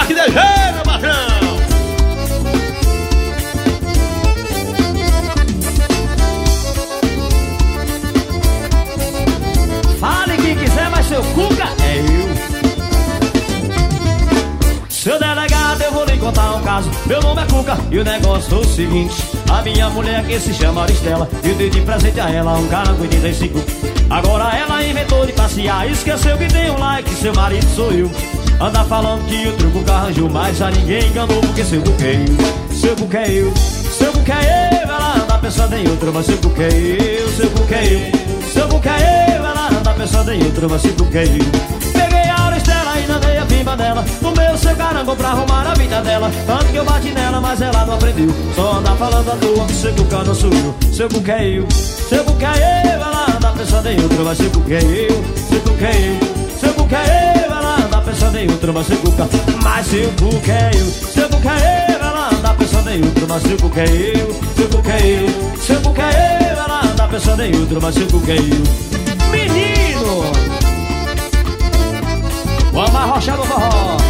Parque de Gelo, patrão. Fale quem quiser, mas seu Cuca é eu. Seu delegado, eu vou lhe contar um caso. Meu nome é Cuca e o negócio é o seguinte: a minha mulher que se chama Aristela, eu dei de presente a ela um carango 85. Agora ela inventou de passear, esqueceu que tem um like, seu marido sou eu. Anda falando que o truco arranjou, mas a ninguém enganou porque seu Cuca é eu. Seu Cuca é eu, seu Cuca é eu. Ela anda pensando em outro, mas seu Cuca é eu. Seu Cuca é eu, seu Cuca é eu. Ela anda pensando em outro, mas seu Cuca é eu. Peguei a Aristela e nadei a pimba dela, tomei o seu carango pra arrumar a vida dela. Tanto que eu bati nela, mas ela não aprendeu. Só anda falando à toa, seu Cuca não sou eu. Seu Cuca é eu, seu Cuca é eu. Ela anda pensando em outro, mas seu Cuca é eu. Seu Cuca é eu, seu Cuca é eu. Ela anda pensando em outro, mas seu Cuca, mas seu Cuca é eu. Seu Cuca é eu. Ela anda pensando em outro, mas seu Cuca é eu. Seu Cuca é eu, seu Cuca é eu. Ela anda pensando em outro, mas seu Cuca é eu. Menino, vamos arrochar no forró.